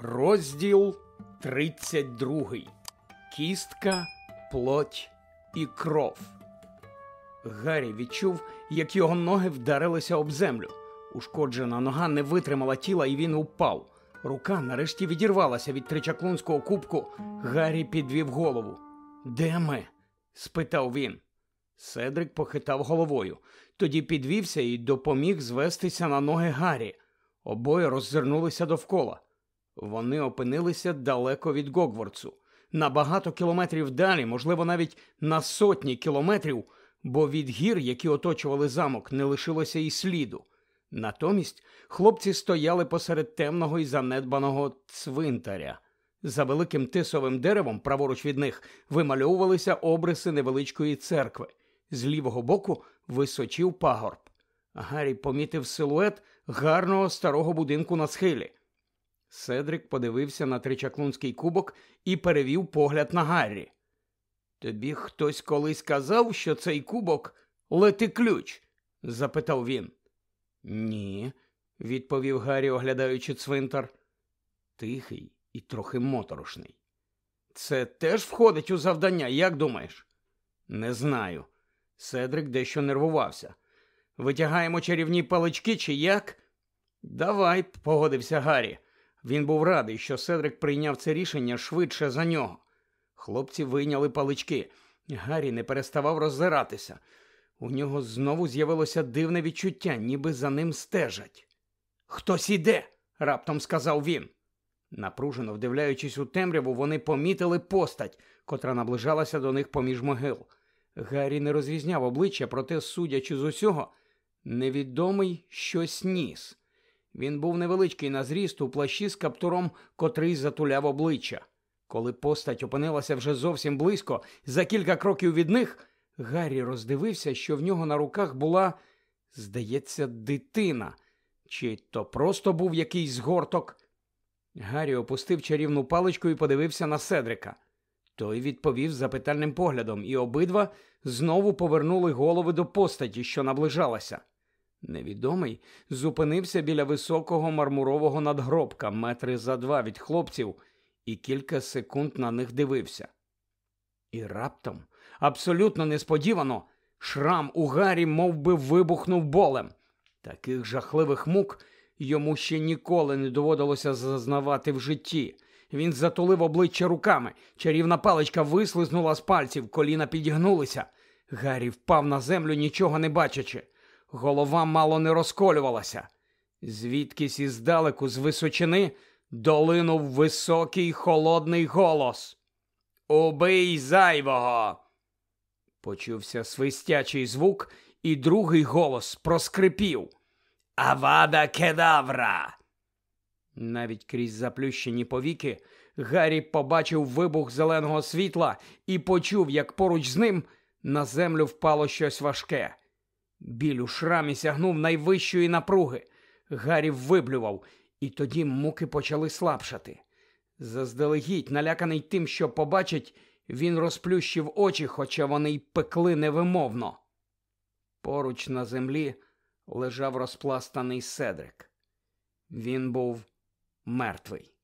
Розділ 32. Кістка, плоть і кров. Гаррі відчув, як його ноги вдарилися об землю. Ушкоджена нога не витримала тіла, і він упав. Рука нарешті відірвалася від тричаклунського кубку. Гаррі підвів голову. «Де ми?» – спитав він. Седрик похитав головою. Тоді підвівся і допоміг звестися на ноги Гаррі. Обоє роззирнулися довкола. Вони опинилися далеко від Гогвартсу. На багато кілометрів далі, можливо, навіть на сотні кілометрів, бо від гір, які оточували замок, не лишилося і сліду. Натомість хлопці стояли посеред темного і занедбаного цвинтаря. За великим тисовим деревом, праворуч від них, вимальовувалися обриси невеличкої церкви. З лівого боку височив пагорб. Гаррі помітив силует гарного старого будинку на схилі. Седрик подивився на тричаклунський кубок і перевів погляд на Гаррі. «Тобі хтось колись казав, що цей кубок – лети-ключ?» – запитав він. «Ні», – відповів Гаррі, оглядаючи цвинтар. Тихий і трохи моторошний. «Це теж входить у завдання, як думаєш?» «Не знаю». Седрик дещо нервувався. «Витягаємо чарівні палички чи як?» «Давай», – погодився Гаррі. Він був радий, що Седрик прийняв це рішення швидше за нього. Хлопці вийняли палички. Гаррі не переставав роззиратися. У нього знову з'явилося дивне відчуття, ніби за ним стежать. «Хтось іде!» – раптом сказав він. Напружено вдивляючись у темряву, вони помітили постать, котра наближалася до них поміж могил. Гаррі не розрізняв обличчя, проте, судячи з усього, невідомий щось ніс. Він був невеличкий на зріст, у плащі з каптуром, котрий затуляв обличчя. Коли постать опинилася вже зовсім близько, за кілька кроків від них, Гаррі роздивився, що в нього на руках була, здається, дитина. Чи то просто був якийсь згорток? Гаррі опустив чарівну паличку і подивився на Седрика. Той відповів запитальним поглядом, і обидва знову повернули голови до постаті, що наближалася. Невідомий зупинився біля високого мармурового надгробка, метри за 2 від хлопців, і кілька секунд на них дивився. І раптом, абсолютно несподівано, шрам у Гаррі мовби вибухнув болем. Таких жахливих мук йому ще ніколи не доводилося зазнавати в житті. Він затулив обличчя руками, чарівна паличка вислизнула з пальців, коліна підігнулися. Гаррі впав на землю, нічого не бачачи. Голова мало не розколювалася. Звідкись іздалеку, з височини, долинув високий холодний голос. «Убий зайвого!» Почувся свистячий звук, і другий голос проскрипів. «Авада кедавра!» Навіть крізь заплющені повіки Гаррі побачив вибух зеленого світла і почув, як поруч з ним на землю впало щось важке. Біль у шрамі сягнув найвищої напруги. Гаррі виблював, і тоді муки почали слабшати. Заздалегідь, наляканий тим, що побачить, він розплющив очі, хоча вони й пекли невимовно. Поруч на землі лежав розпластаний Седрик. Він був мертвий.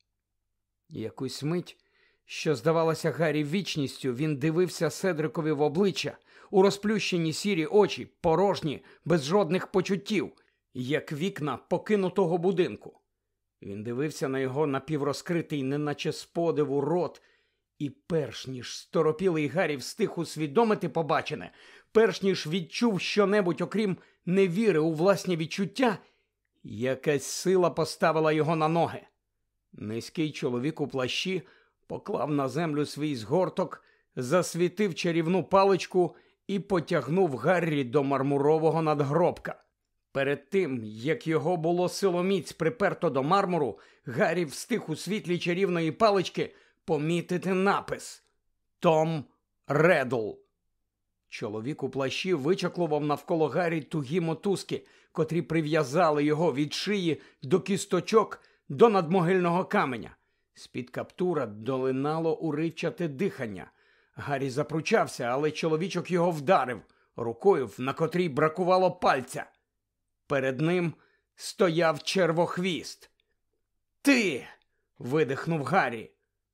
Якусь мить, що здавалося Гаррі вічністю, він дивився Седрикові в обличчя, у розплющені сірі очі, порожні, без жодних почуттів, як вікна покинутого будинку. Він дивився на його напіврозкритий, неначе з подиву, рот, і перш ніж сторопілий Гаррі встиг усвідомити побачене, перш ніж відчув щонебудь, окрім невіри у власні відчуття, якась сила поставила його на ноги. Низький чоловік у плащі поклав на землю свій згорток, засвітив чарівну паличку і потягнув Гаррі до мармурового надгробка. Перед тим, як його було силоміць приперто до мармуру, Гаррі встиг у світлі чарівної палички помітити напис «Том Реддл». Чоловік у плащі вичаклував навколо Гаррі тугі мотузки, котрі прив'язали його від шиї до кісточок до надмогильного каменя. З-під каптура долинало уривчате дихання. Гаррі запручався, але чоловічок його вдарив рукою, на котрій бракувало пальця. Перед ним стояв червохвіст. «Ти!» видихнув Гаррі.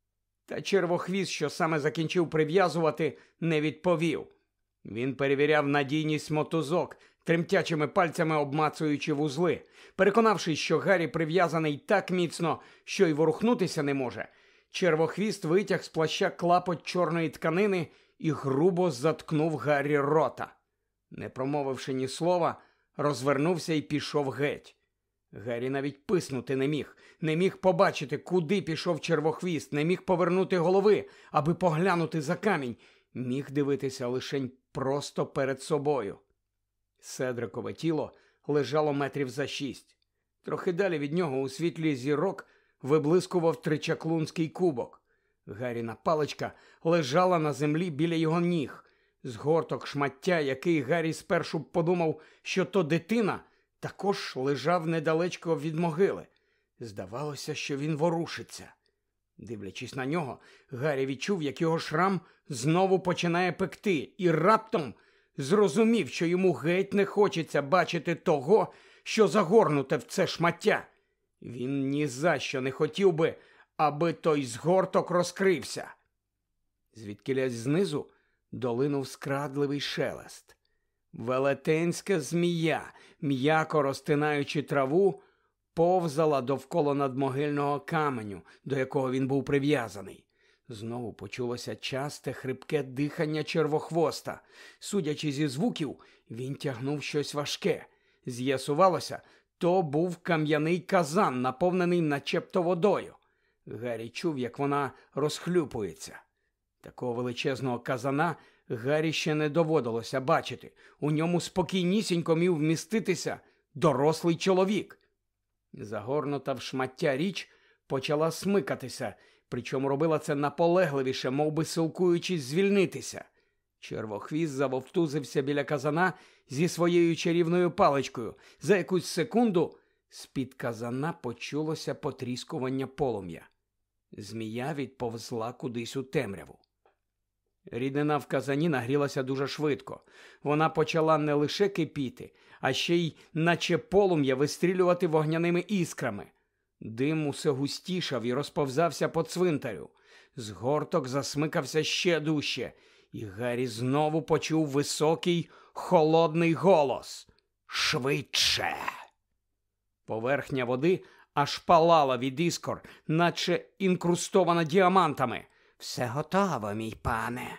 Та червохвіст, що саме закінчив прив'язувати, не відповів. Він перевіряв надійність мотузок, тремтячими пальцями обмацуючи вузли. Переконавшись, що Гаррі прив'язаний так міцно, що й ворухнутися не може, червохвіст витяг з плаща клапоть чорної тканини і грубо заткнув Гаррі рота. Не промовивши ні слова, розвернувся і пішов геть. Гаррі навіть писнути не міг побачити, куди пішов червохвіст, не міг повернути голови, аби поглянути за камінь, міг дивитися лишень просто перед собою. Седрикове тіло лежало метрів за 6. Трохи далі від нього у світлі зірок виблискував тричаклунський кубок. Гарріна паличка лежала на землі біля його ніг. Згорток шмаття, який Гаррі спершу подумав, що то дитина, також лежав недалечко від могили. Здавалося, що він ворушиться. Дивлячись на нього, Гаррі відчув, як його шрам знову починає пекти, і раптом зрозумів, що йому геть не хочеться бачити того, що загорнуте в це шмаття. Він ні за що не хотів би, аби той згорток розкрився. Звідкілясь знизу долинув скрадливий шелест. Велетенська змія, м'яко розтинаючи траву, повзала довкола надмогильного каменю, до якого він був прив'язаний. Знову почулося часте хрипке дихання червохвоста. Судячи зі звуків, він тягнув щось важке. З'ясувалося, то був кам'яний казан, наповнений начебто водою. Гаррі чув, як вона розхлюпується. Такого величезного казана Гаррі ще не доводилося бачити. У ньому спокійнісінько міг вміститися дорослий чоловік. Загорнута в шмаття річ почала смикатися, причому робила це наполегливіше, мов би силкуючись звільнитися. Червохвіст завовтузився біля казана зі своєю чарівною паличкою. За якусь секунду з-під казана почулося потріскування полум'я. Змія відповзла кудись у темряву. Рідина в казані нагрілася дуже швидко. Вона почала не лише кипіти, а ще й, наче полум'я, вистрілювати вогняними іскрами. Дим усе густішав і розповзався по цвинтарю. Згорток засмикався ще дужче, і Гаррі знову почув високий, холодний голос. «Швидше!» Поверхня води аж палала від іскор, наче інкрустована діамантами. «Все готово, мій пане!»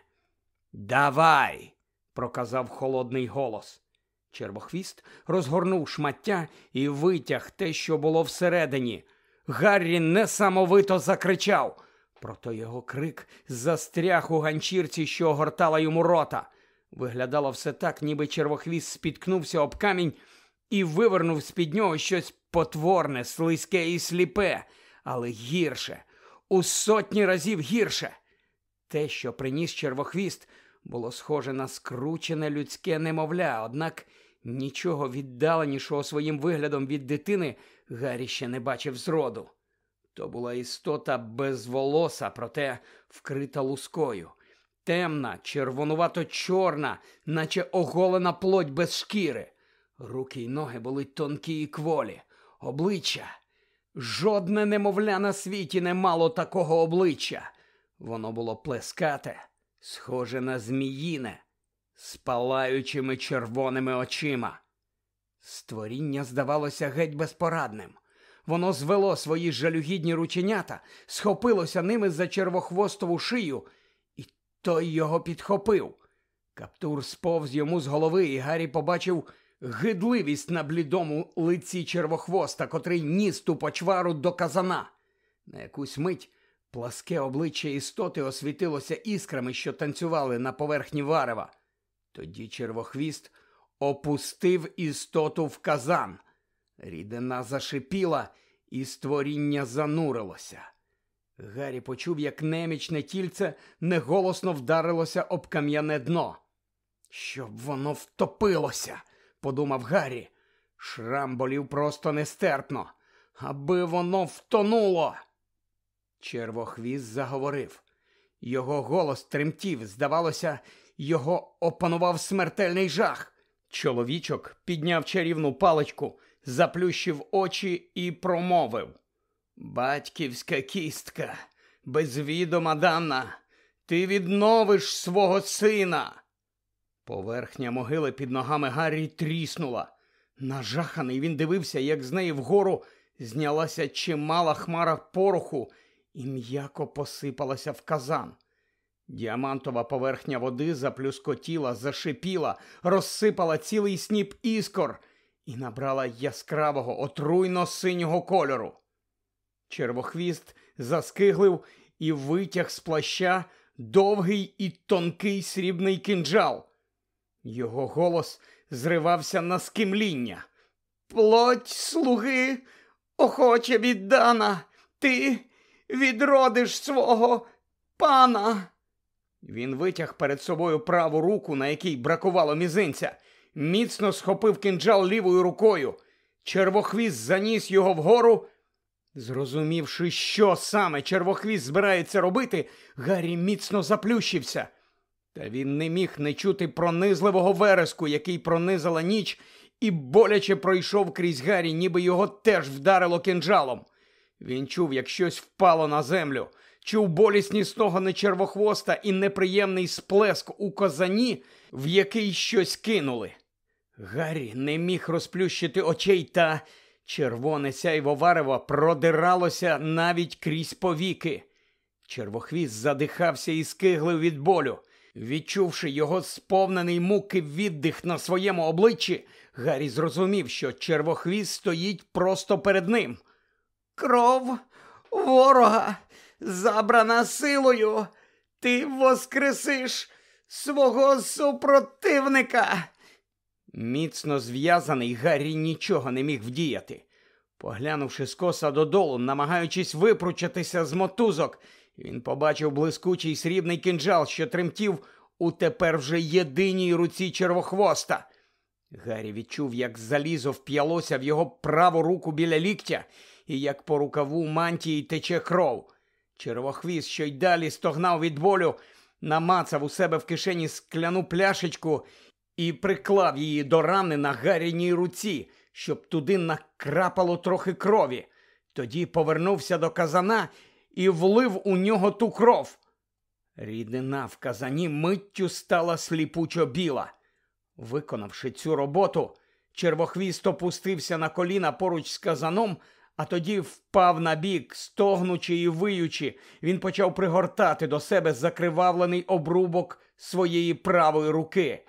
«Давай!» – проказав холодний голос. Червохвіст розгорнув шмаття і витяг те, що було всередині. Гаррі несамовито закричав. Проте його крик застряг у ганчірці, що огортала йому рота. Виглядало все так, ніби червохвіст спіткнувся об камінь і вивернув з-під нього щось потворне, слизьке і сліпе, але гірше, у сотні разів гірше. Те, що приніс червохвіст, було схоже на скручене людське немовля, однак нічого віддаленішого своїм виглядом від дитини Гаррі ще не бачив зроду. То була істота безволоса, проте вкрита лускою. Темна, червонувато-чорна, наче оголена плоть без шкіри. Руки й ноги були тонкі і кволі. Обличчя. Жодне немовля на світі не мало такого обличчя. Воно було плескате, схоже на зміїне, з палаючими червоними очима. Створіння здавалося геть безпорадним. Воно звело свої жалюгідні рученята, схопилося ними за червохвостову шию, і той його підхопив. Каптур сповз йому з голови, і Гаррі побачив гидливість на блідому лиці червохвоста, котрий ніс ту почвару до казана. На якусь мить пласке обличчя істоти освітилося іскрами, що танцювали на поверхні варева. Тоді червохвіст опустив істоту в казан. Рідина зашипіла, і створіння занурилося. Гаррі почув, як немічне тільце неголосно вдарилося об кам'яне дно. «Щоб воно втопилося!» – подумав Гаррі. Шрам болів просто нестерпно. «Аби воно втонуло!» Червохвіст заговорив. Його голос тремтів, здавалося, його опанував смертельний жах. Чоловічок підняв чарівну паличку, заплющив очі і промовив. Батьківська кістка, без відома дана, ти відновиш свого сина. Поверхня могили під ногами Гаррі тріснула. Нажаханий він дивився, як з неї вгору знялася чимала хмара пороху і м'яко посипалася в казан. Діамантова поверхня води заплюскотіла, зашипіла, розсипала цілий сніп іскор і набрала яскравого, отруйно-синього кольору. Червохвіст заскиглив і витяг з плаща довгий і тонкий срібний кинджал. Його голос зривався на скимління. «Плоть слуги охоче віддана, ти відродиш свого пана!» Він витяг перед собою праву руку, на якій бракувало мізинця, міцно схопив кинджал лівою рукою. Червохвіст заніс його вгору. Зрозумівши, що саме Червохвіст збирається робити, Гаррі міцно заплющився. Та він не міг не чути пронизливого вереску, який пронизала ніч, і боляче пройшов крізь Гаррі, ніби його теж вдарило кинджалом. Він чув, як щось впало на землю, чув болісні стогони Червохвоста і неприємний сплеск у казані, в який щось кинули. Гаррі не міг розплющити очей, та червоне сяйво варева продиралося навіть крізь повіки. Червохвіст задихався і скиглив від болю. Відчувши його сповнений муки віддих на своєму обличчі, Гаррі зрозумів, що Червохвіст стоїть просто перед ним. «Кров ворога, забрана силою, ти воскресиш свого супротивника!» Міцно зв'язаний, Гаррі нічого не міг вдіяти. Поглянувши скоса додолу, намагаючись випручатися з мотузок, він побачив блискучий срібний кинджал, що тремтів у тепер вже єдиній руці Червохвоста. Гаррі відчув, як залізо вп'ялося в його праву руку біля ліктя, і як по рукаву мантії тече кров. Червохвіст, що й далі стогнав від болю, намацав у себе в кишені скляну пляшечку і приклав її до рани на Гарріній руці, щоб туди накрапало трохи крові. Тоді повернувся до казана і влив у нього ту кров. Рідина в казані миттю стала сліпучо біла. Виконавши цю роботу, Червохвіст опустився на коліна поруч з казаном, а тоді впав на бік, стогнучи і виючи. Він почав пригортати до себе закривавлений обрубок своєї правої руки.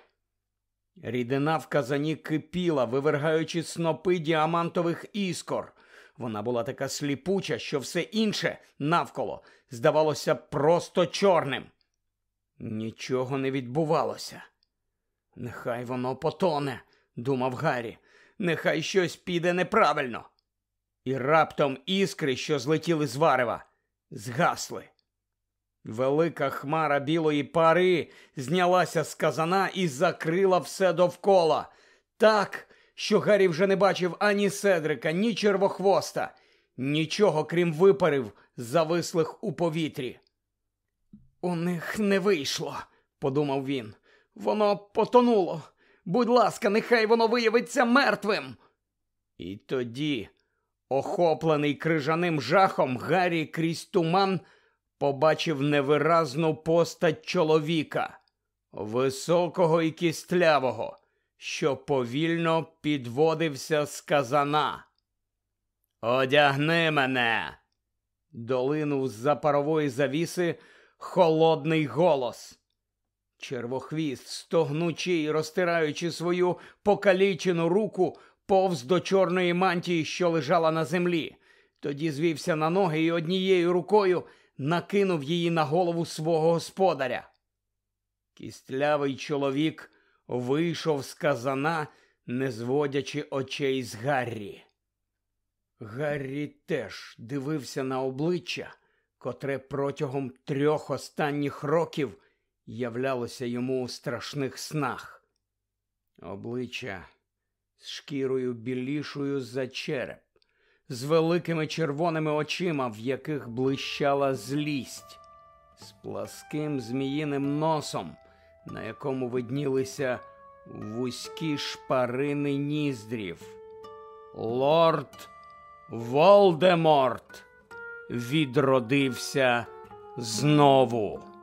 Рідина в казані кипіла, вивергаючи снопи діамантових іскор. Вона була така сліпуча, що все інше навколо здавалося просто чорним. Нічого не відбувалося. «Нехай воно потоне», – думав Гаррі. «Нехай щось піде неправильно». І раптом іскри, що злетіли з варева, згасли. Велика хмара білої пари знялася з казана і закрила все довкола. Так, що Гаррі вже не бачив ані Седрика, ні Червохвоста, нічого, крім випарів, завислих у повітрі. «У них не вийшло», – подумав він. «Воно потонуло. Будь ласка, нехай воно виявиться мертвим». І тоді, охоплений крижаним жахом, Гаррі крізь туман побачив невиразну постать чоловіка, високого і кістлявого, що повільно підводився з казана. «Одягни мене!» – долинув з-за парової завіси холодний голос. Червохвіст, стогнучи й розтираючи свою покалічену руку, повз до чорної мантії, що лежала на землі. Тоді звівся на ноги і однією рукою накинув її на голову свого господаря. Кістлявий чоловік вийшов з казана, не зводячи очей з Гаррі. Гаррі теж дивився на обличчя, котре протягом 3 останніх років являлося йому у страшних снах. Обличчя з шкірою білішою за череп, з великими червоними очима, в яких блищала злість, з пласким зміїним носом, на якому виднілися вузькі шпарини ніздрів. «Лорд Волдеморт!» відродився знову.